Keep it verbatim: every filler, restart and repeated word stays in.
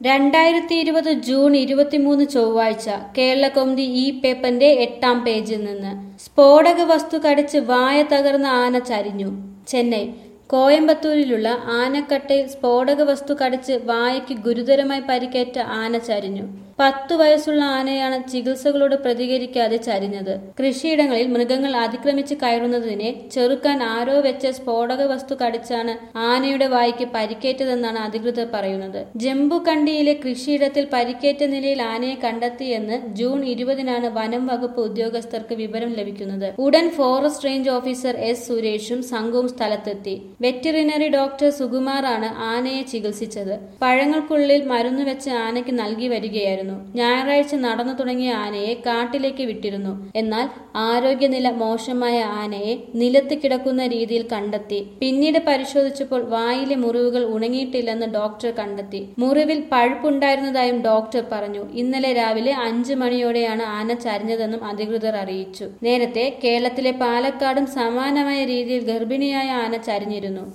രണ്ടായിരത്തി ഇരുപത് ജൂൺ ഇരുപത്തിമൂന്ന് ചൊവ്വാഴ്ച കേരളകൗമുദി ഈ പേപ്പറിന്റെ എട്ടാം പേജിൽ നിന്ന് സ്ഫോടക വസ്തു കടിച്ച് വായ തകർന്ന ആന ചരിഞ്ഞു. ചെന്നൈ കോയമ്പത്തൂരിലുള്ള ആനക്കട്ടയിൽ സ്ഫോടക വസ്തു കടിച്ച് വായയ്ക്ക് ഗുരുതരമായി പരിക്കേറ്റ ആന ചരിഞ്ഞു. പത്തു വയസ്സുള്ള ആനയാണ് ചികിത്സകളോട് പ്രതികരിക്കാതെ ചരിഞ്ഞത്. കൃഷിയിടങ്ങളിൽ മൃഗങ്ങൾ അതിക്രമിച്ച് കയറുന്നതിനെ ചെറുക്കാൻ ആരോ വെച്ച സ്ഫോടക വസ്തു കടിച്ചാണ് ആനയുടെ വായ്ക്ക് പരിക്കേറ്റതെന്നാണ് അധികൃതർ പറയുന്നത്. ജംബുകണ്ടിയിലെ കൃഷിയിടത്തിൽ പരിക്കേറ്റ നിലയിൽ ആനയെ കണ്ടെത്തിയെന്ന് ജൂൺ ഇരുപതിനാണ് വനം വകുപ്പ് ഉദ്യോഗസ്ഥർക്ക് വിവരം ലഭിക്കുന്നത്. ഉടൻ ഫോറസ്റ്റ് റേഞ്ച് ഓഫീസർ എസ് സുരേഷും സംഘവും സ്ഥലത്തെത്തി. വെറ്ററിനറി ഡോക്ടർ സുകുമാറാണ് ആനയെ ചികിത്സിച്ചത്. പഴങ്ങൾക്കുള്ളിൽ മരുന്ന് വെച്ച് ആനയ്ക്ക് നൽകി വരികയായിരുന്നു. ഞായറാഴ്ച നടന്നു തുടങ്ങിയ ആനയെ കാട്ടിലേക്ക് വിട്ടിരുന്നു. എന്നാൽ ആരോഗ്യനില മോശമായ ആനയെ നിലത്ത് കിടക്കുന്ന രീതിയിൽ കണ്ടെത്തി. പിന്നീട് പരിശോധിച്ചപ്പോൾ വായിലെ മുറിവുകൾ ഉണങ്ങിയിട്ടില്ലെന്ന് ഡോക്ടർ കണ്ടെത്തി. മുറിവിൽ പഴുപ്പുണ്ടായിരുന്നതായും ഡോക്ടർ പറഞ്ഞു. ഇന്നലെ രാവിലെ അഞ്ചു മണിയോടെയാണ് ആന ചരിഞ്ഞതെന്നും അധികൃതർ അറിയിച്ചു. നേരത്തെ കേരളത്തിലെ പാലക്കാടും സമാനമായ രീതിയിൽ ഗർഭിണിയായ ആന ചരിഞ്ഞിരുന്നു.